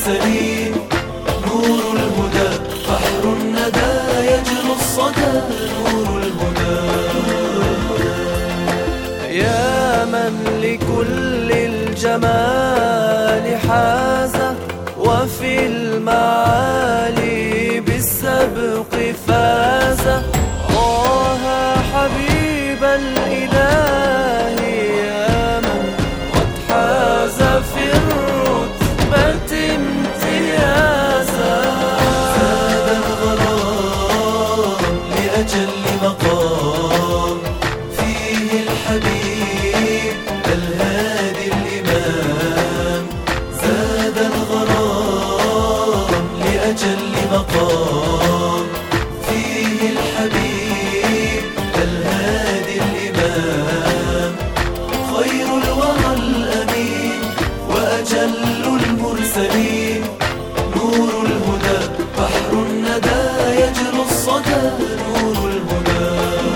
المرسلين، نور الهدى بحر الندى يجلو الصدى، نور الهدى. يا من لكل الجمال حازة، وفي المعالي بالسبق فاز، طه حبيب الإله، يا من قد حاز في الرتبة امتيازا. زاد الغرام لأجل مقام، فيه الحبيب الهادي الإمام. زاد الغرام لأجل مقام، فيه الحبيب الهادي الإمام. خير الورى الأمين وأجل المرسلين، نور الهدى بحر الندى يجلو الصدى، نور الهدى.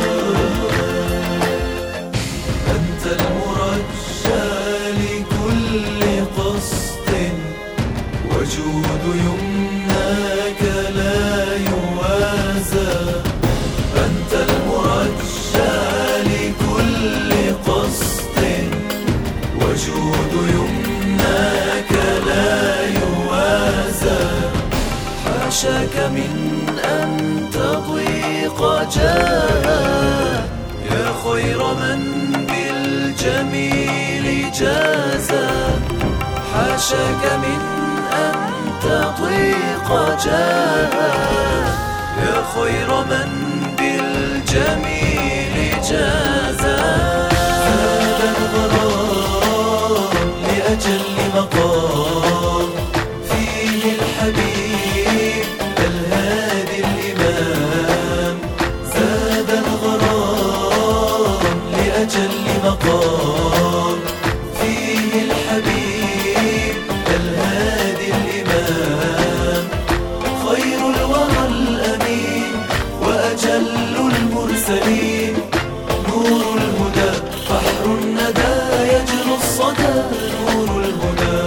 أنت المرجى لكل قصد، وجود يمناك لا يوازى. أنت المرجى لكل قصد، وجود يمناك لا يوازى. حاشاك من أن تضيق جاها، يا خير من بالجميل جازا. حاشاك من أن تضيق جاها، يا خير من بالجميل جازا. زاد الغرام لأجل مقام، فيه الحبيب الهادي الإمام. زاد الغرام لأجل مقام، فيه الحبيب الهادي الإمام. خير الورى الأمين وأجل المرسلين، نور الهدى بحر الندى يجلو الصدى، نور الهدى.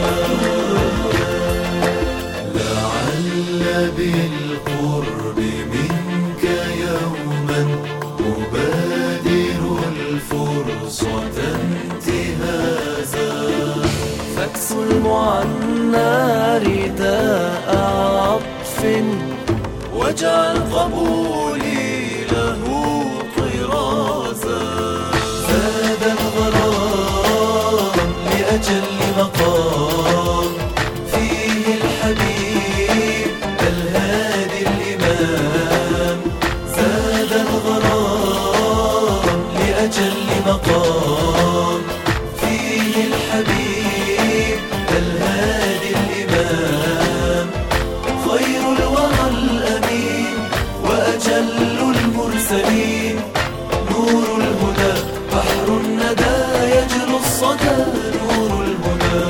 لعل بالقرب منك يوما أبادر الفرصة انتهازا. فاكس المعنى رداء عطف، واجعل قبولي له طرازا. زاد الغرام لأجل مقام، فيه الحبيب الهادي الإمام. زاد الغرام لأجل مقام، فيه الحبيب الهادي الإمام. خير الورى الأمين وأجل المرسلين، نور الهدى بحر الندى يجلو الصدى، نور الهدى.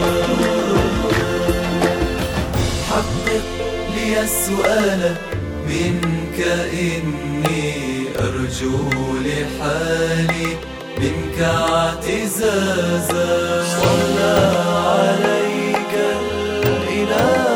حقق لي السؤال منك، إني أرجو لحالي منك اعتزازا. صلى عليك الإله